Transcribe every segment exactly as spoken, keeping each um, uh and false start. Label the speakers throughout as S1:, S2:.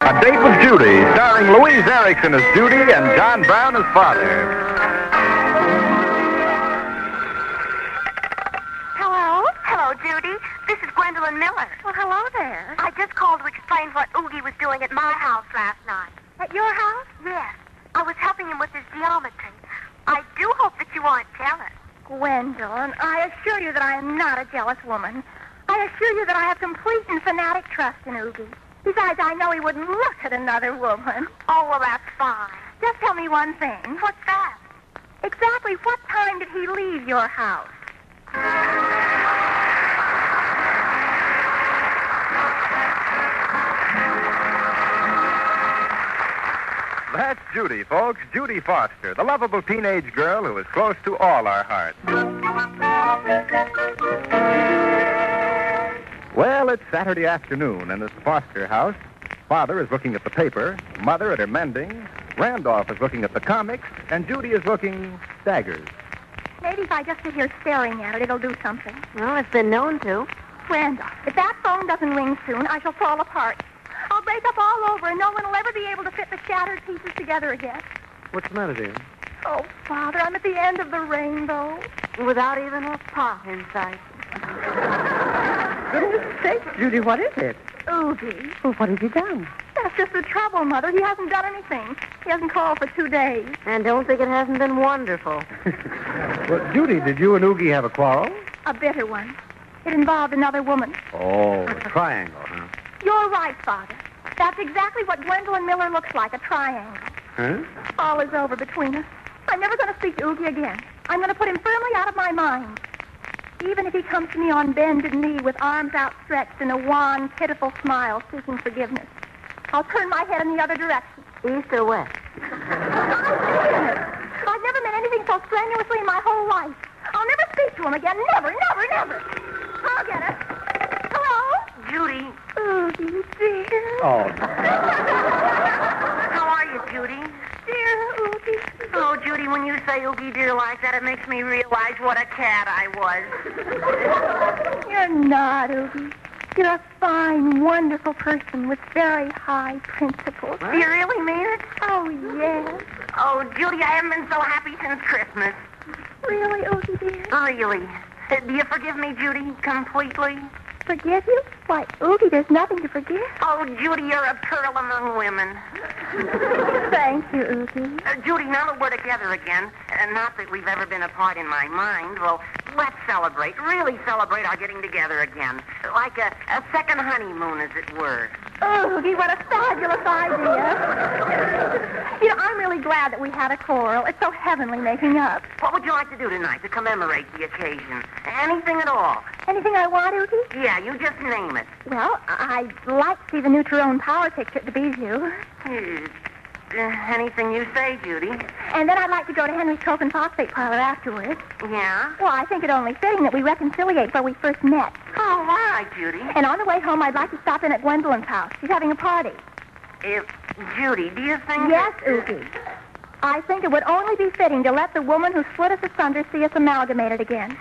S1: A Date with Judy, starring Louise Erickson as Judy and John Brown as father.
S2: Hello? Hello, Judy. This is Gwendolyn Miller.
S3: Well, hello there.
S2: I just called to explain what Oogie was doing at my house last night.
S3: At your house?
S2: Yes. I was helping him with his geometry. I do hope that you aren't jealous.
S3: Gwendolyn, I assure you that I am not a jealous woman. I assure you that I have complete and fanatic trust in Oogie. Besides, I know he wouldn't look at another woman.
S2: Oh, well, that's fine.
S3: Just tell me one thing.
S2: What's that?
S3: Exactly what time did he leave your house?
S1: That's Judy, folks. Judy Foster, the lovable teenage girl who is close to all our hearts. Well, it's Saturday afternoon, and at the Foster house, Father is looking at the paper, Mother at her mending, Randolph is looking at the comics, and Judy is looking staggers.
S3: Maybe if I just sit here staring at it, it'll do something.
S2: Well, it's been known to.
S3: Randolph, if that phone doesn't ring soon, I shall fall apart. I'll break up all over, and no one will ever be able to fit the shattered pieces together again.
S4: What's the matter, dear?
S3: Oh, Father, I'm at the end of the rainbow.
S2: Without even a pot in sight.
S4: Goodness sakes, Judy, what is it?
S3: Oogie.
S4: Well, what has he done?
S3: That's just the trouble, Mother. He hasn't done anything. He hasn't called for two days.
S2: And don't think it hasn't been wonderful.
S4: Well, Judy, did you and Oogie have a quarrel?
S3: A bitter one. It involved another woman.
S4: Oh, a triangle, huh?
S3: You're right, Father. That's exactly what Gwendolyn Miller looks like, a triangle.
S4: Huh?
S3: All is over between us. I'm never going to speak to Oogie again. I'm going to put him firmly out of my mind. Even if he comes to me on bended knee with arms outstretched and a wan, pitiful smile seeking forgiveness, I'll turn my head in the other direction.
S2: East or west?
S3: I've never meant anything so strenuously in my whole life. I'll never speak to him again. Never, never, never. I'll get it. Hello?
S2: Judy.
S3: Oogie, dear.
S4: Oh.
S2: How are you, Judy?
S3: Dear Oogie.
S2: Oh, Judy, when you say Oogie dear like that, it makes me realize what a cat I was.
S3: You're not, Oogie. You're a fine, wonderful person with very high principles.
S2: Do you really mean it?
S3: Oh, yes.
S2: Oh, Judy, I haven't been so happy since Christmas.
S3: Really, Oogie, dear?
S2: Really. Uh, Do you forgive me, Judy, completely?
S3: Forgive you? Why, Oogie, there's nothing to forgive.
S2: Oh, Judy, you're a pearl among women.
S3: Thank you, Oogie.
S2: Uh, Judy, now that we're together again, and not that we've ever been apart in my mind, well, let's celebrate, really celebrate our getting together again. Like a, a second honeymoon, as it were.
S3: Oogie, what a fabulous idea. You know, I'm really glad that we had a quarrel. It's so heavenly making up.
S2: What would you like to do tonight to commemorate the occasion? Anything at all?
S3: Anything I want, Oogie?
S2: Yeah, you just name it.
S3: Well, I- I'd like to see the new Tyrone Power picture at the Bijou.
S2: Hmm. Uh, anything you say, Judy.
S3: And then I'd like to go to Henry's Coke and Phosphate Parlor afterwards.
S2: Yeah?
S3: Well, I think it only fitting that we reconciliate where we first met.
S2: Oh, all right, Judy.
S3: And on the way home, I'd like to stop in at Gwendolyn's house. She's having a party.
S2: If, Judy, do you think...
S3: Yes,
S2: that, uh,
S3: Oogie. I think it would only be fitting to let the woman who split us asunder see us amalgamated again.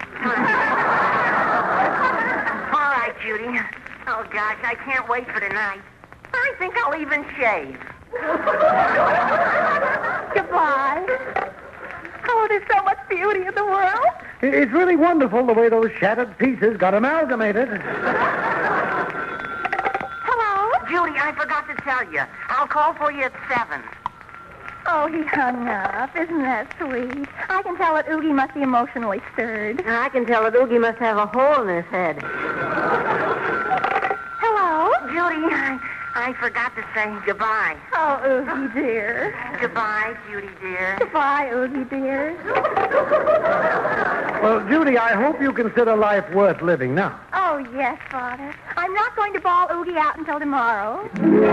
S2: All right, Judy. Oh, gosh, I can't wait for tonight. I think I'll even shave.
S3: Goodbye. Oh, there's so much beauty in the world.
S4: It- It's really wonderful the way those shattered pieces got amalgamated.
S3: Hello?
S2: Judy, I forgot to tell you. I'll call for you at seven.
S3: Oh, he hung up. Isn't that sweet? I can tell that Oogie must be emotionally stirred.
S2: I can tell that Oogie must have a hole in his head.
S3: Hello?
S2: Judy, I, I forgot to say goodbye.
S3: Oh, Oogie, dear.
S2: Goodbye, Judy, dear.
S3: Goodbye, Oogie, dear.
S4: Well, Judy, I hope you consider life worth living now.
S3: Oh, yes, Father. I'm not going to bawl Oogie out until tomorrow.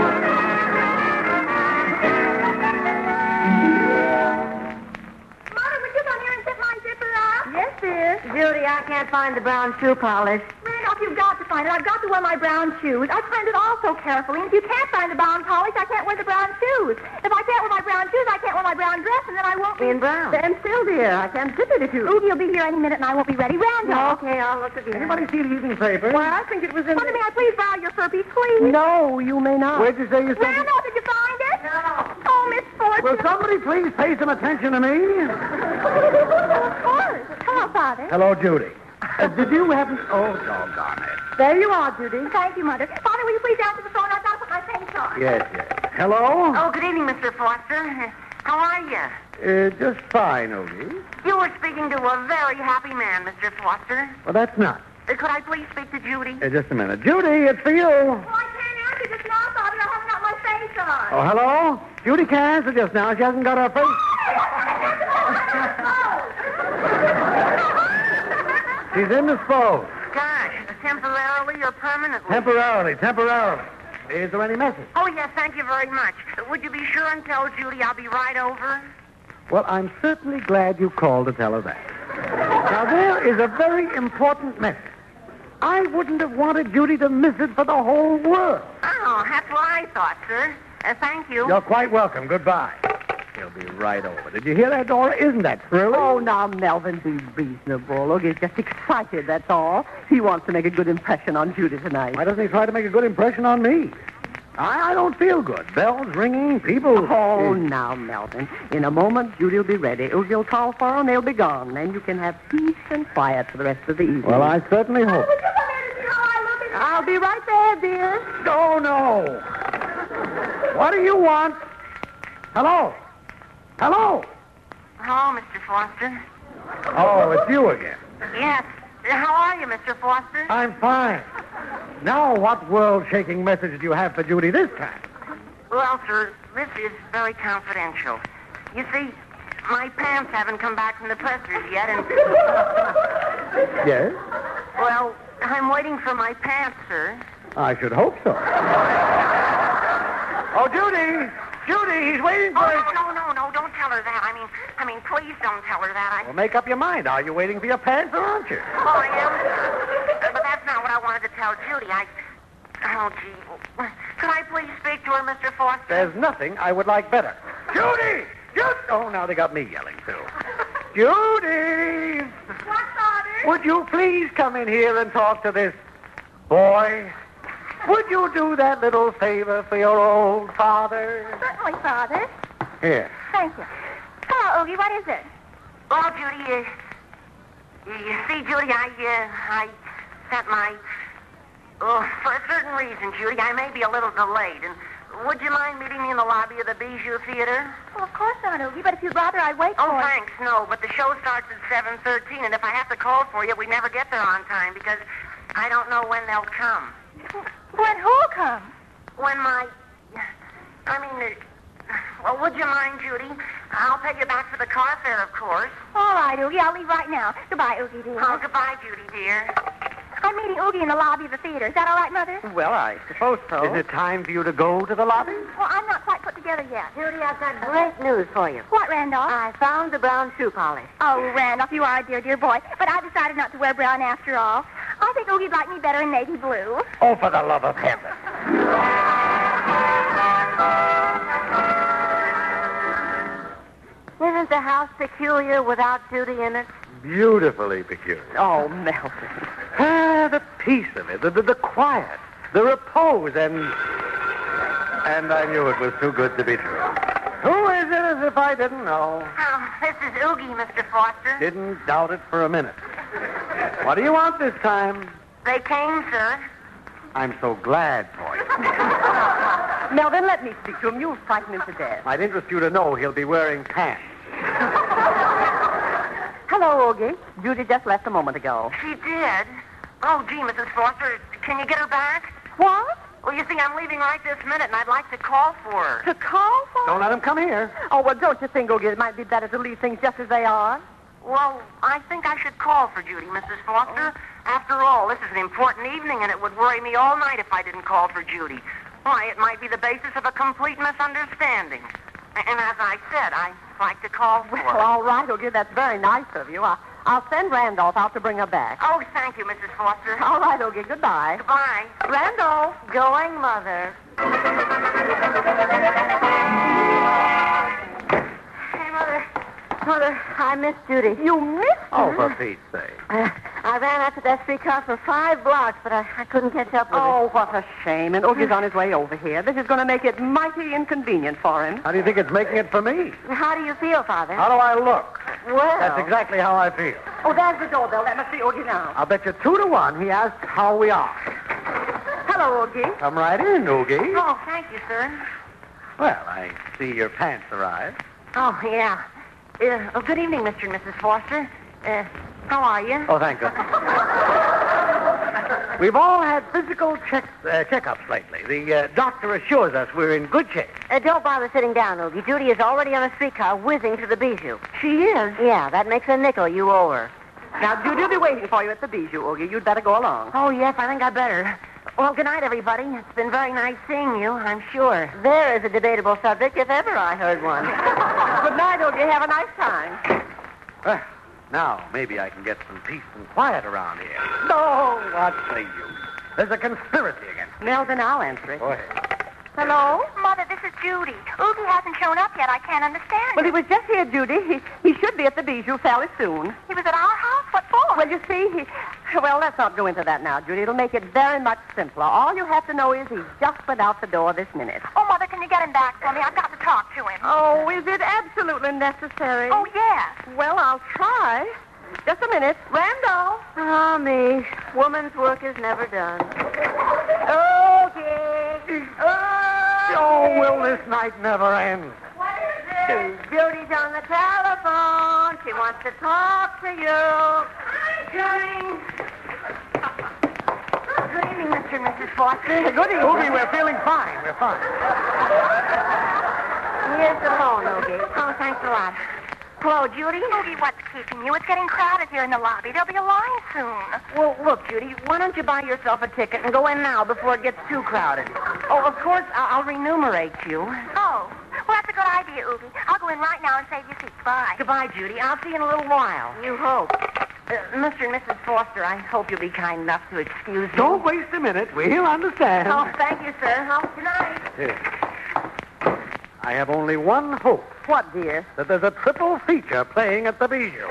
S3: Mother, would you come here and zip my zipper up? Yes, dear.
S2: Judy, I can't find the brown shoe polish.
S3: Randolph, you've got to find it. I've got to wear my brown shoes. I planned it all so carefully. And if you can't find the brown polish, I can't wear the brown shoes. If I can't wear my brown shoes, I can't wear my brown dress, and then I won't be...
S2: In brown.
S3: Then still, dear, I can't zip it if you... Oogie will be here any minute, and I won't be ready. Randolph.
S2: Okay, I'll look again.
S4: Anybody see the evening paper?
S3: Well, I think it was in... Wonder, may I please borrow your fur piece, please?
S4: No, you may not. Where'd you say you saw it?
S3: Randolph, did what
S4: Will
S3: you...
S4: somebody please pay some attention to me?
S3: Of course. Hello, Father.
S4: Hello, Judy. Uh, did you happen... Oh, doggone it.
S3: There you are, Judy. Thank you, Mother. Father, will you please answer the phone? I've got to put my face on.
S4: Yes, yes. Hello?
S2: Oh, good evening, Mister Foster. How are you?
S4: Uh, just fine, Ogie.
S2: You were speaking to a very happy man, Mister Foster.
S4: Well, that's not.
S2: Uh, could I please speak to Judy?
S4: Uh, just a minute. Judy, it's for you.
S3: Well, I can't answer just now, Father. I haven't got my face on.
S4: Oh, hello? Judy can't answer just now. She hasn't got her face. She's indisposed.
S2: Gosh, temporarily or permanently?
S4: Temporarily, temporarily. Is there any message?
S2: Oh, yes, thank you very much. Would you be sure and tell Judy I'll be right over?
S4: Well, I'm certainly glad you called to tell her that. Now, there is a very important message. I wouldn't have wanted Judy to miss it for the whole world.
S2: Oh, that's what I thought, sir. Uh, thank you.
S4: You're quite welcome. Goodbye. He'll be right over. Did you hear that, Dora? Isn't that thrilling?
S5: Oh, now, Melvin, be reasonable. Look, he's just excited, that's all. He wants to make a good impression on Judy tonight.
S4: Why doesn't he try to make a good impression on me? I, I don't feel good. Bells ringing, people...
S5: Oh, now, Melvin. In a moment, Judy will be ready. Oogie will call for her, and they'll be gone. Then you can have peace and quiet for the rest of the evening.
S4: Well, I certainly hope.
S3: Would you come in and see how I look in the...
S5: I'll be right there, dear.
S4: Oh, no. What do you want? Hello? Hello?
S2: Hello, Mister Foster.
S4: Oh, it's you again.
S2: Yes. Uh, How are you, Mister Foster?
S4: I'm fine. Now, what world-shaking message do you have for Judy this time?
S2: Well, sir, this is very confidential. You see, my pants haven't come back from the pressers yet, and...
S4: Yes?
S2: Well, I'm waiting for my pants, sir.
S4: I should hope so. Oh, Judy! Judy, he's waiting for
S2: Oh,
S4: you.
S2: no, no, no, no, don't tell her that. I mean, I mean, please don't tell her that. I...
S4: Well, make up your mind. Are you waiting for your pants or aren't you?
S2: Oh, I am, sir. Uh, but that's not what I wanted to tell Judy. I... Oh, gee. Could I please speak to her, Mister Foster?
S4: There's nothing I would like better. Judy! Judy! Oh, now they got me yelling, too. Judy!
S3: What, Father?
S4: Would you please come in here and talk to this boy? Would you do that little favor for your old father?
S3: Certainly, Father.
S4: Here.
S3: Thank you. Hello, Oogie. What is it?
S2: Well, Judy, uh, you see, Judy, I, uh, I sent my... Oh, for a certain reason, Judy, I may be a little delayed, and would you mind meeting me in the lobby of the Bijou Theater?
S3: Well, of course not, Oogie, but if you'd rather I wait
S2: Oh,
S3: for
S2: thanks, no, but the show starts at seven thirteen, and if I have to call for you, we never get there on time, because I don't know when they'll come.
S3: When who'll come?
S2: When my... I mean, uh, well, would you mind, Judy? I'll pay you back for the car fare, of course.
S3: All right, Oogie. I'll leave right now. Goodbye, Oogie, dear.
S2: Oh, goodbye, Judy, dear.
S3: I'm meeting Oogie in the lobby of the theater. Is that all right, Mother?
S5: Well, I suppose so.
S4: Isn't it time for you to go to the lobby?
S3: Well, I'm not quite put together yet.
S2: Judy, I've got great news for you.
S3: What, Randolph?
S2: I found the brown shoe polish.
S3: Oh, Randolph, you are a dear, dear boy. But I decided not to wear brown after all. I think Oogie'd like me better in navy blue.
S4: Oh, for the love of heaven.
S2: Isn't the house peculiar without Judy in it?
S4: Beautifully peculiar.
S5: Oh, Melvin.
S4: Ah, the peace of it, the, the, the quiet, the repose, and... And I knew it was too good to be true. Who is it as if I didn't know?
S2: Oh, this is Oogie, Mister Foster.
S4: Didn't doubt it for a minute. What do you want this time?
S2: They came, sir.
S4: I'm so glad for you.
S5: Melvin, let me speak to him. You'll frighten him to death.
S4: Might interest you to know he'll be wearing pants.
S5: Hello, Oogie. Judy just left a moment ago.
S2: She did? Oh, gee, Missus Foster, can you get her back?
S5: What?
S2: Well, you see, I'm leaving right this minute, and I'd like to call for her.
S5: To call for?
S4: Don't let him come here.
S5: Oh, well, don't you think, Oogie, it might be better to leave things just as they are?
S2: Well, I think I should call for Judy, Missus Foster. After all, this is an important evening, and it would worry me all night if I didn't call for Judy. Why, it might be the basis of a complete misunderstanding. And as I said, I'd like to call for
S5: Well,
S2: her.
S5: all right, Oogie, that's very nice of you. I, I'll send Randolph out to bring her back.
S2: Oh, thank you, Missus Foster.
S5: All right, Oogie, goodbye.
S2: Goodbye.
S5: Randolph.
S2: Going, Mother. Hey, Mother. Mother, I miss Judy.
S5: You missed
S4: Oh,
S5: her?
S4: for Pete's sake.
S2: Uh,
S6: I ran after that streetcar for five blocks, but I, I couldn't catch up with
S5: Oh, what a shame. And Oogie's on his way over here. This is going to make it mighty inconvenient for him.
S4: How do you think it's making it for me?
S6: it. How do you feel, Father?
S4: How do I look?
S6: Well.
S4: That's exactly how I feel.
S5: Oh, there's the doorbell. Let me see Oogie now.
S4: I'll bet you two to one he asks how we are.
S5: Hello, Oogie.
S4: Come right in, Oogie.
S2: Oh, thank you, sir.
S4: Well, I see your pants arrived.
S2: Oh, yeah. Uh, oh, good evening, Mister and Missus Foster. Uh, how are you?
S4: Oh, thank goodness. We've all had physical check, uh, checkups lately. The uh, doctor assures us we're in good shape.
S6: Uh, don't bother sitting down, Oogie. Judy is already on a streetcar whizzing to the Bijou.
S5: She is.
S6: Yeah, that makes a nickel you owe her.
S5: Now, Judy will be waiting for you at the Bijou, Oogie. You'd better go along.
S2: Oh, yes, I think I better. Well, good night, everybody. It's been very nice seeing you, I'm sure.
S6: There is a debatable subject, if ever I heard one.
S5: Good night, Oogie. Have a nice time.
S4: Well, now maybe I can get some peace and quiet around here. No, what's the use? There's a conspiracy against me.
S5: Melvin, I'll answer it.
S4: Go ahead.
S3: Hello? Mother, this is Judy. Oogie hasn't shown up yet. I can't understand
S5: Well, he
S3: it.
S5: was just here, Judy. He, he should be at the Bijou fairly soon.
S3: He was at our house? What for?
S5: Well, you see, he... Well, let's not go into that now, Judy. It'll make it very much simpler. All you have to know is he just went out the door this minute.
S3: Oh, Mother, can you get him back for me? I've got to talk to him.
S5: Oh, is it absolutely necessary?
S3: Oh, yes.
S5: Well, I'll try. Just a minute. Randolph.
S6: Ah, me. Woman's work is never done.
S5: Okay.
S4: Oh, will this night never end?
S6: Judy's on the telephone. She wants to talk to you.
S2: Good evening, Mister and Missus Foster.
S4: Good evening. Oogie, we're feeling fine. We're fine.
S6: Here's the phone, Oogie.
S2: Oh, thanks a lot. Hello, Judy?
S3: Oogie, what's keeping you? It's getting crowded here in the lobby. There'll be a line soon.
S2: Well, look, Judy, why don't you buy yourself a ticket and go in now before it gets too crowded? Oh, of course, I- I'll remunerate you.
S3: Oh, well, that's a good idea, Oogie. I'll go in right now and save you seats. Bye.
S2: Goodbye, Judy. I'll see you in a little while.
S6: You hope.
S2: Uh, Mister and Missus Foster, I hope you'll be kind enough to excuse me.
S4: Don't waste a minute. We'll understand.
S2: Oh, thank you, sir. Oh, good night.
S4: Here. I have only one hope.
S5: What, dear?
S4: That there's a triple feature playing at the Bijou.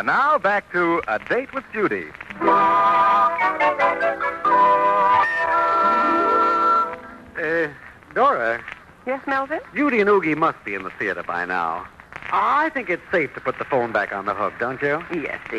S1: And now back to A Date with Judy.
S4: Uh, Dora,
S5: Yes, Melvin?
S4: Judy and Oogie must be in the theater by now. I think it's safe to put the phone back on the hook, don't you?
S5: Yes, dear.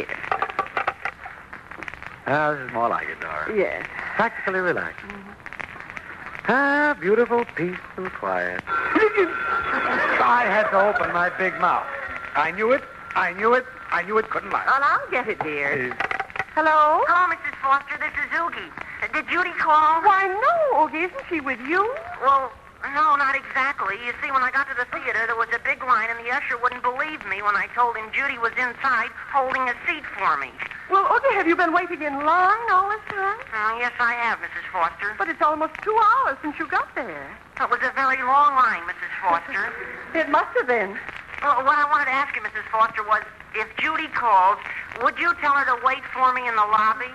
S4: Ah, this is more like it, Dora.
S5: Yes.
S4: Practically relaxed. Ah, beautiful, peace and quiet. I had to open my big mouth. I knew it. I knew it. I knew it couldn't lie.
S5: Well, I'll get it, dear.
S4: Uh,
S5: Hello?
S2: Hello, Missus Foster. This is Oogie. Uh, Did Judy call?
S5: Why, no, Oogie. Isn't she with you?
S2: Well, no, not exactly. You see, when I got to the theater, there was a big line, and the usher wouldn't believe me when I told him Judy was inside holding a seat for me.
S5: Well, Oogie, have you been waiting in line all this time?
S2: Oh, yes, I have, Missus Foster.
S5: But it's almost two hours since you got there.
S2: It was a very long line, Missus Foster.
S5: It must have been.
S2: Well, what I wanted to ask you, Missus Foster, was if Judy calls, would you tell her to wait for me in the lobby?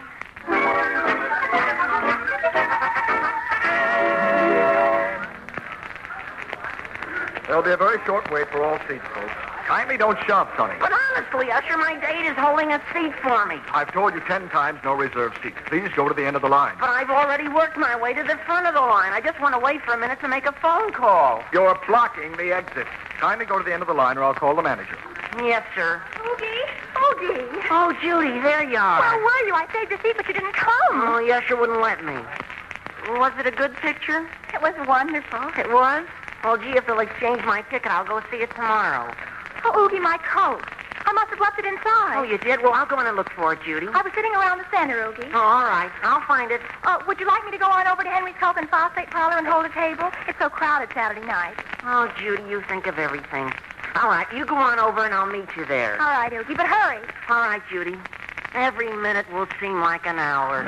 S1: There'll be a very short wait for all seats, folks. Kindly don't shove, Sonny.
S2: But honestly, Usher, my date is holding a seat for me.
S1: I've told you ten times no reserved seats. Please go to the end of the line.
S2: But I've already worked my way to the front of the line. I just want to wait for a minute to make a phone call.
S1: You're blocking the exit. Kindly go to the end of the line or I'll call the manager.
S2: Yes, sir.
S3: Oogie, Oogie.
S2: Oh, Judy, there you are.
S3: Where were you? I saved your seat, but you didn't come.
S2: Oh, the usher wouldn't let me. Was it a good picture?
S3: It was wonderful.
S2: It was? Well, gee, if they'll exchange my ticket, I'll go see it tomorrow.
S3: Oh, Oogie, my coat. I must have left it inside.
S2: Oh, you did? Well, I'll go in and look for it, Judy.
S3: I was sitting around the center, Oogie.
S2: Oh, all right. I'll find it.
S3: Uh, would you like me to go on over to Henry's Coke and Phosphate Parlor and hold a table? It's so crowded Saturday night.
S2: Oh, Judy, you think of everything. All right, you go on over and I'll meet you there.
S3: All right, Oogie, but hurry.
S2: All right, Judy. Every minute will seem like an hour.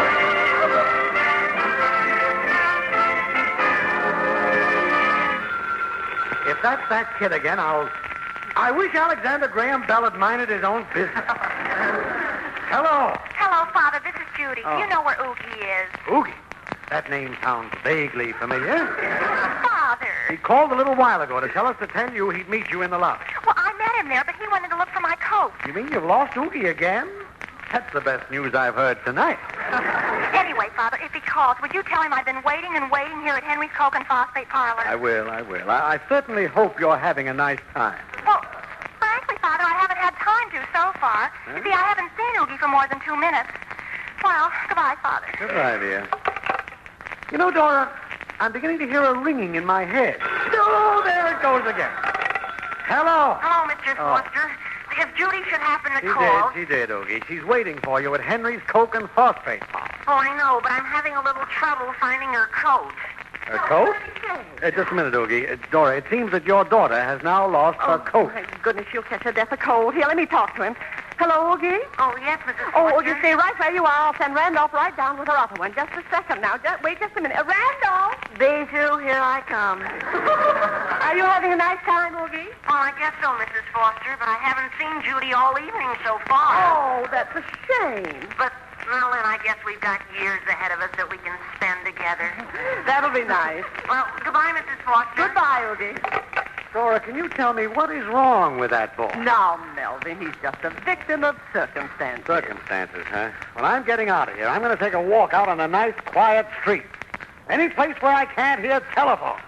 S4: If that's that kid again, I'll... I wish Alexander Graham Bell had minded his own business. Hello.
S3: Hello, Father. This is Judy.
S4: Oh.
S3: You know where Oogie is.
S4: Oogie. That name sounds vaguely familiar.
S3: Father.
S4: He called a little while ago to tell us to tell you he'd meet you in the lobby.
S3: Well, I met him there, but he wanted to look for my coat.
S4: You mean you've lost Oogie again? That's the best news I've heard tonight.
S3: Anyway, Father, if he calls, would you tell him I've been waiting and waiting here at Henry's Coke and Phosphate Parlor?
S4: I will, I will. I, I certainly hope you're having a nice time.
S3: Well, frankly, Father, I haven't had time to so far.
S4: Huh?
S3: You see, I haven't seen Oogie for more than two minutes. Well, goodbye, Father.
S4: Goodbye, dear. You know, Dora, I'm beginning to hear a ringing in my head. Oh, there it goes again. Hello.
S2: Hello, Mister
S4: Oh.
S2: Foster. If Judy should happen to
S4: She
S2: call...
S4: did, she did, Oogie. She's waiting for you at Henry's Coke and Phosphate Parlor.
S2: Oh, I know, but I'm having a little trouble finding her coat.
S4: Her coat? Uh, just a minute, Oogie. Uh, Dora, it seems that your daughter has now lost her coat.
S5: Thank goodness she'll catch her death of cold. Here, let me talk to him. Hello, Oogie?
S2: Oh, yes, Missus
S5: Oh,
S2: Foster.
S5: Oogie, stay right where you are. I'll send Randolph right down with her other one. Just a second now. Just, wait just a minute. Uh, Randolph!
S2: Bijou, here I come.
S5: Are you having a nice time, Oogie?
S2: Well, I guess so, Missus Foster, but I haven't seen Judy all evening so far.
S5: Oh, that's a shame.
S2: But, well, then I guess we've got years ahead of us that we can spend together.
S5: That'll be nice.
S2: Well, goodbye, Missus Foster.
S5: Goodbye, Oogie.
S4: Dora, can you tell me what is wrong with that boy?
S5: Now, Melvin, he's just a victim of circumstance.
S4: Circumstances, huh? Well, I'm getting out of here. I'm going to take a walk out on a nice, quiet street. Any place where I can't hear telephone.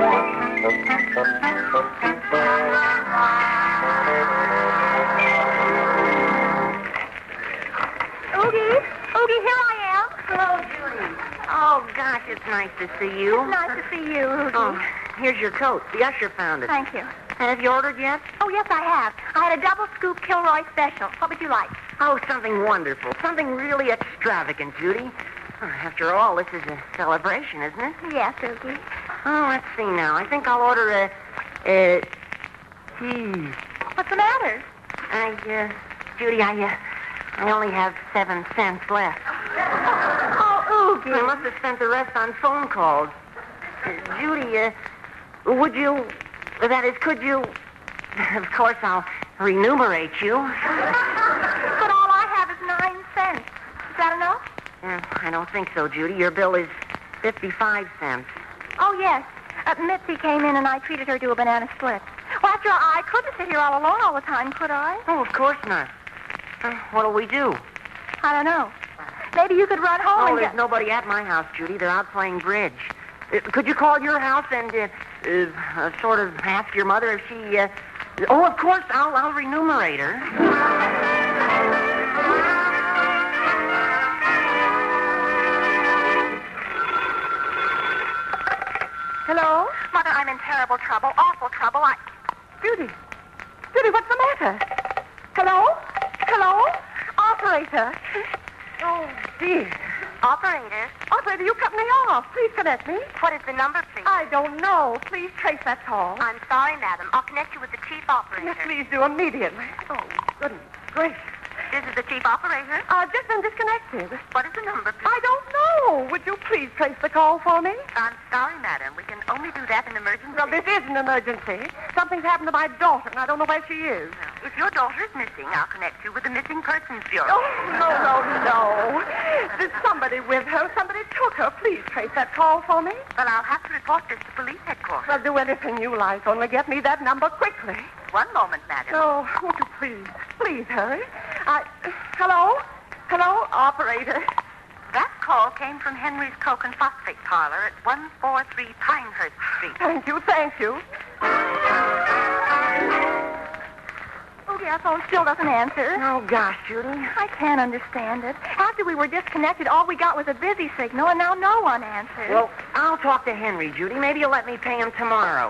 S3: Oogie, Oogie, here I am.
S2: Hello, Judy. Oh, gosh, it's nice to see you.
S3: Nice to see you, Oogie.
S2: Oh, here's your coat. The usher found it.
S3: Thank you.
S2: Have you ordered yet?
S3: Oh, yes, I have. I had a double scoop Kilroy special. What would you like?
S2: Oh, something wonderful. Something really extravagant, Judy. Oh, after all, this is a celebration, isn't it?
S3: Yes, Oogie.
S2: Oh, let's see now. I think I'll order a... a hmm.
S3: What's the matter?
S2: I, uh... Judy, I, uh... I only have seven cents left.
S3: Oh, Oogie.
S2: I must have spent the rest on phone calls. Uh, Judy, uh... would you... That is, could you... Of course, I'll remunerate you.
S3: But all I have is nine cents. Is that enough?
S2: Uh, I don't think so, Judy. Your bill is fifty-five cents.
S3: Oh, yes. Uh, Mitzi came in and I treated her to a banana split. Well, after all, I couldn't sit here all alone all the time, could I?
S2: Oh, of course not. Uh, what'll we do?
S3: I don't know. Maybe you could run home
S2: Oh,
S3: and
S2: there's
S3: get...
S2: nobody at my house, Judy. They're out playing bridge. Uh, could you call your house and uh, uh, uh, sort of ask your mother if she... Uh... Oh, of course, I'll, I'll remunerate her.
S3: Hello? Mother, I'm in terrible trouble, awful trouble. I... Judy. Judy, what's the matter? Hello? Hello? Operator. Oh, dear.
S6: Operator,
S3: Operator, you cut me off. Please connect me.
S6: what is the number, please?
S3: I don't know. Please trace that call.
S6: I'm sorry, madam. I'll connect you with the chief operator.
S3: Yes, please do immediately. Oh, goodness gracious.
S6: This is the chief operator.
S3: Uh, just been disconnected.
S6: What is the number, please?
S3: I don't know. Would you please trace the call for me?
S6: I'm sorry, madam. We can only do that in emergency.
S3: Well, this is an emergency. Something's happened to my daughter, and I don't know where she is.
S6: If your daughter's missing, I'll connect you with the Missing Persons Bureau.
S3: Oh, no, no, no. There's somebody with her. Somebody took her. Please trace that call for me.
S6: Well, I'll have to report this to police headquarters.
S3: Well, do anything you like. Only get me that number quickly.
S6: One moment, madam.
S3: Oh, would you please, please hurry. I... Hello? Hello, operator.
S6: That call came from Henry's Coke and Phosphate Parlor at one forty-three Pinehurst Street.
S3: Thank you, thank you. Okay, our phone still doesn't answer.
S2: Oh, gosh, Judy.
S3: I can't understand it. After we were disconnected, all we got was a busy signal, and now no one answers.
S2: Well, I'll talk to Henry, Judy. Maybe you'll let me pay him tomorrow.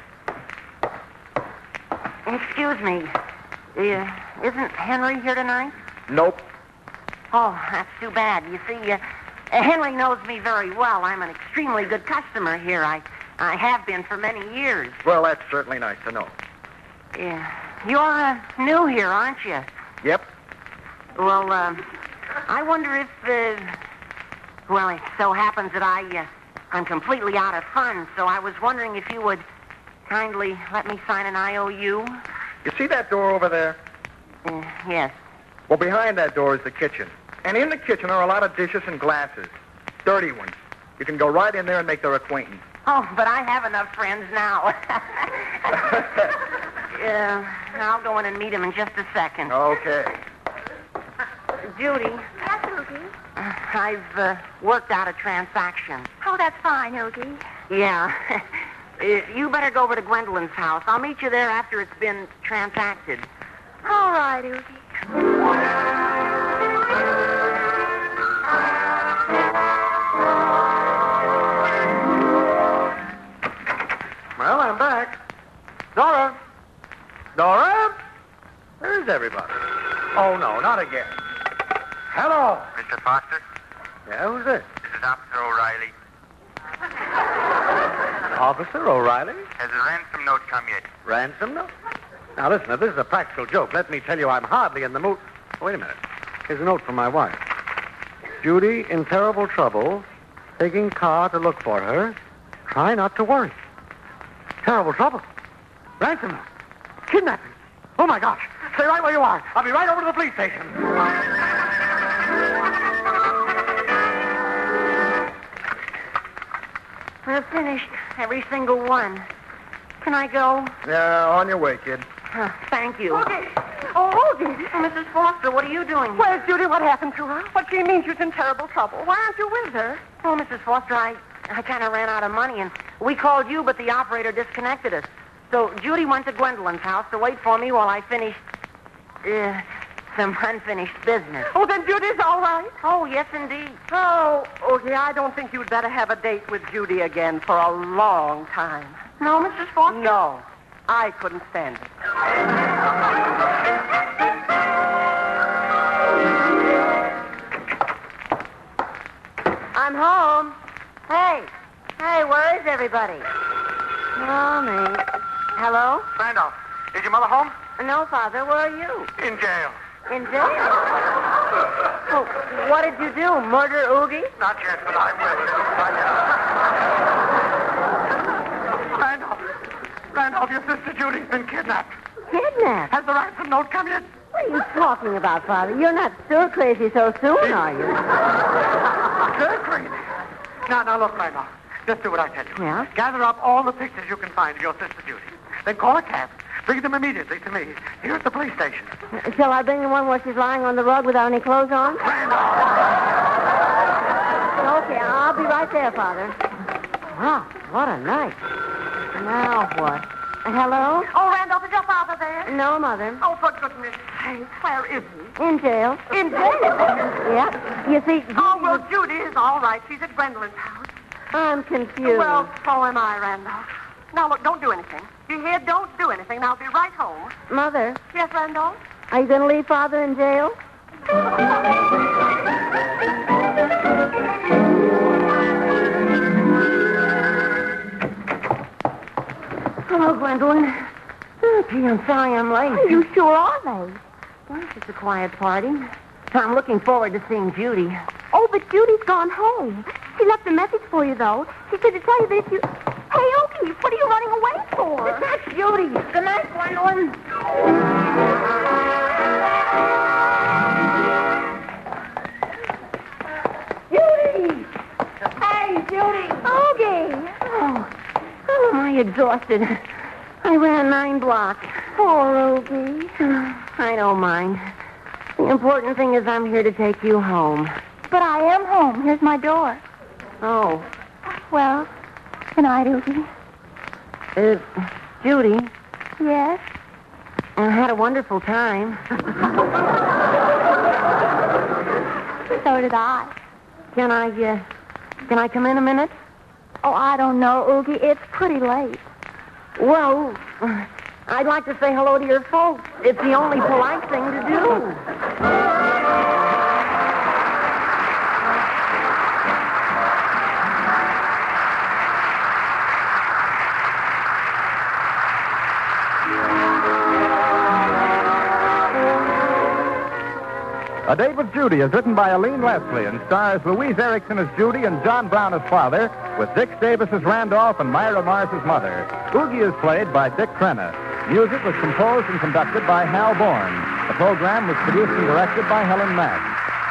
S2: Excuse me. Uh, isn't Henry here tonight?
S1: Nope.
S2: Oh, that's too bad. You see, uh, Henry knows me very well. I'm an extremely good customer here. I, I have been for many years.
S1: Well, that's certainly nice to know.
S2: Yeah. You're uh, new here, aren't you?
S1: Yep.
S2: Well, um, I wonder if, uh, well, it so happens that I, uh, I'm completely out of funds, so I was wondering if you would kindly let me sign an I O U.
S1: You see that door over there?
S2: Uh, yes.
S1: Well, behind that door is the kitchen. And in the kitchen are a lot of dishes and glasses. Dirty ones. You can go right in there and make their acquaintance.
S2: Oh, but I have enough friends now. Yeah, I'll go in and meet him in just a second.
S1: Okay.
S2: Judy,
S3: Yes, Oogie.
S2: uh, I've uh, worked out a transaction.
S3: Oh, that's fine, Oogie.
S2: Yeah. Uh, you better go over to Gwendolyn's house. I'll meet you there after it's been transacted.
S3: All right, Oogie.
S4: Well, I'm back. Dora! Dora! Where's everybody? Oh, no, not again. Hello.
S1: Mister Foster,
S4: Yeah, who's this?
S1: this is Officer O'Reilly.
S4: Officer O'Reilly?
S1: Has the ransom note come yet?
S4: Ransom note? Now, listen, if this is a practical joke, let me tell you I'm hardly in the mood. Wait a minute. Here's a note from my wife. Judy, in terrible trouble, taking car to look for her. Try not to worry. Terrible trouble. Ransom note. Kidnapping. Oh, my gosh. Stay right where you are. I'll be right over to the police station.
S2: We're finished. Every single one. Can I go?
S1: Yeah, on your way, kid.
S2: Uh, thank you.
S3: Oogie. Oh, Oogie.
S2: Oh, Missus Foster, what are you doing here?
S3: Where's Judy? What happened to her? What she means she's in terrible trouble. Why aren't you with her?
S2: Oh, Missus Foster, I, I kind of ran out of money, and we called you, but the operator disconnected us. So Judy went to Gwendolyn's house to wait for me while I finished, uh, some unfinished business.
S3: Oh, then Judy's all right.
S2: Oh, yes, indeed.
S3: Oh, Oogie, I don't think you'd better have a date with Judy again for a long time.
S2: No, Missus Foster?
S3: No, I couldn't stand it.
S2: I'm home. Hey, hey, where is everybody? Oh, me. Hello?
S1: Randolph, is your mother home?
S2: No, Father, where are you?
S1: In jail.
S2: In jail? Oh, what did you do? Murder Oogie?
S1: Not yet, but I will. Randolph, Randolph, your sister Judy's been kidnapped.
S2: Kidnapped?
S1: Has the ransom note come yet?
S2: What are you talking about, Father? You're not stir crazy so soon, are you?
S1: They're crazy. Now, now, look, Randolph. Just do what I tell you.
S2: Yeah?
S1: Gather up all the pictures you can find of your sister Judy. Then call a cab.
S4: Bring them immediately to me. Here at the police station.
S6: Shall I bring the one where she's lying on the rug without any clothes on? Okay, I'll be right there, Father. Wow, what a night. Now what? Uh, hello?
S2: Oh, Randolph, is your father there?
S6: No, Mother.
S2: Oh, for goodness sake, where is he?
S6: In jail.
S2: In jail?
S6: Yep. You see...
S2: Oh, well, Judy is all right. She's at Gwendolyn's house.
S6: I'm confused.
S2: Well, so am I, Randolph. Now, look, don't do anything. You hear? Don't do anything. And I'll be right home.
S6: Mother,
S2: Yes, Randolph?
S6: are you going to leave Father in jail? Hello, Gwendolyn. Oh, gee, I'm sorry I'm late.
S3: You sure are late.
S6: Well, it's just a quiet party. I'm looking forward to seeing Judy.
S3: Oh, but Judy's gone home. She left a message for you, though. She said to tell you that if you... Hey, Okie, what are you running away for?
S6: That's Judy.
S3: Good night, Gwendolyn.
S6: Judy! Hey, Judy!
S3: Ogie.
S6: Oh, oh, am I exhausted? I ran nine blocks.
S3: Poor Ogie.
S6: I don't mind. The important thing is I'm here to take you home.
S3: But I am home. Here's my door.
S6: Oh,
S3: Well, good night, Ogie.
S6: uh, Judy,
S3: Yes?
S6: I had a wonderful time.
S3: So did I.
S6: Can I, uh, can I come in a minute?
S3: Oh, I don't know, Ogie. It's pretty late.
S6: Well, I'd like to say hello to your folks. It's the only polite thing to do.
S1: A Date with Judy is written by Aline Leslie and stars Louise Erickson as Judy and John Brown as father, with Dick Davis as Randolph and Myra Mars as mother. Oogie is played by Dick Crenna. Music was composed and conducted by Hal Bourne. The program was produced and directed by Helen Mack.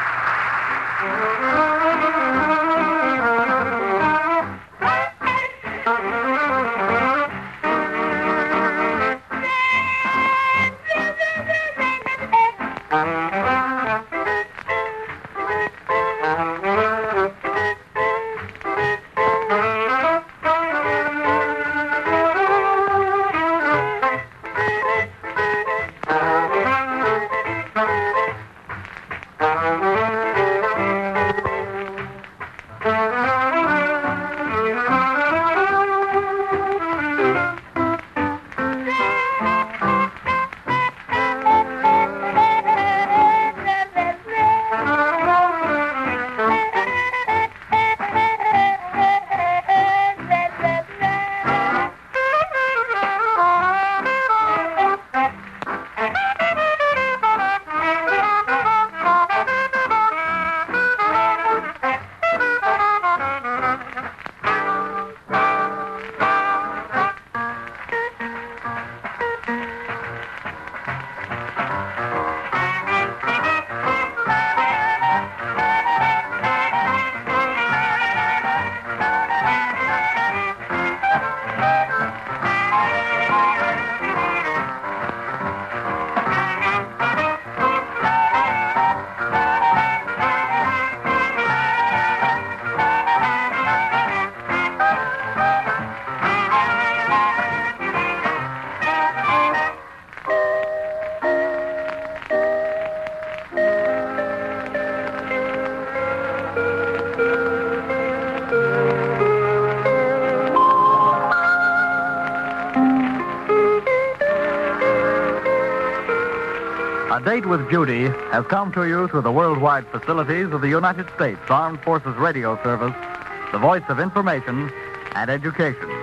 S1: A Date with Judy has come to you through the worldwide facilities of the United States Armed Forces Radio Service, the voice of information and education.